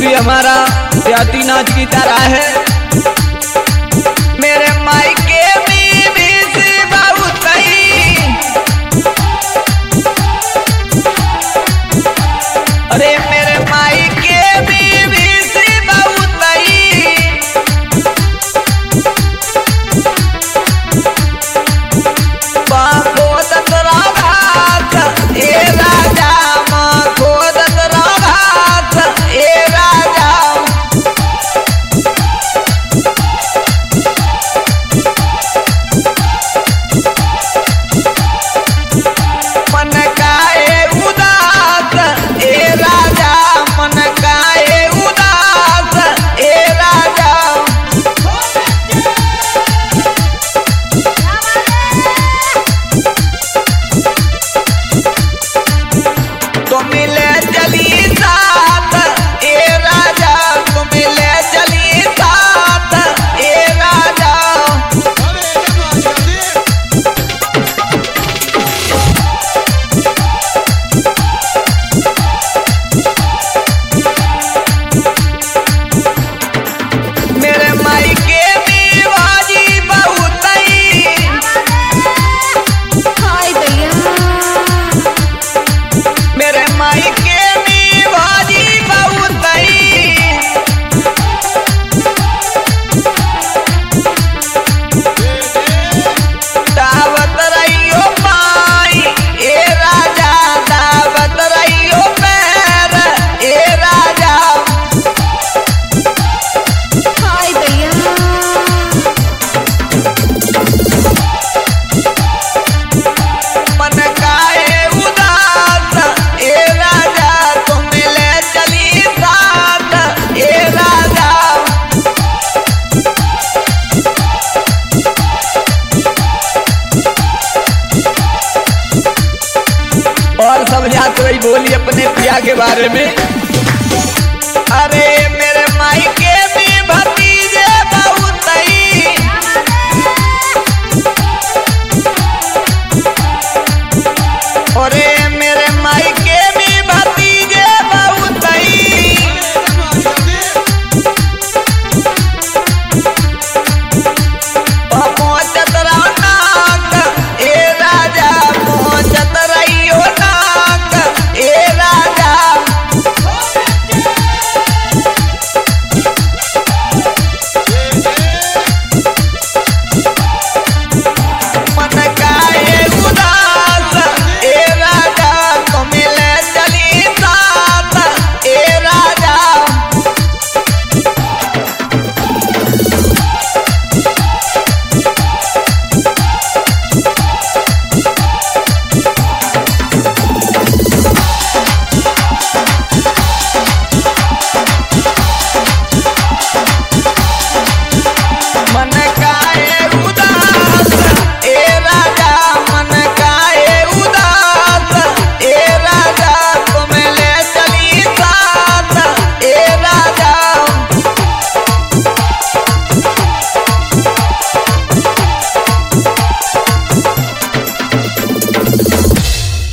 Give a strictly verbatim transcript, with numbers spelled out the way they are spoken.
भी हमारा देहाती नाच की तरह है। मेरे मायके में भी से बहुत ही, अरे मेरे मायके में भी से बहुत ही, बांधो दतरा घाट ए राजा, माखो दतरा घाट ए राजा। मन काए उदास ए राजा, मन काए उदास ए राजा। तुम ले चली साथ ए राजा, तुम ले चली साथ ए राजा। मेरे मायके में बाजी बहुत ही, हाय भैया मेरे मायके में बाजी बहुत ही। दावत रहियो पाई ए राजा, दावत रहियो पैर ए राजा। हाय भैया मन काए उदास ए राजा, तुम ले चली साथ ए राजा। और सब जात वही बोली अपने पिया के बारे में।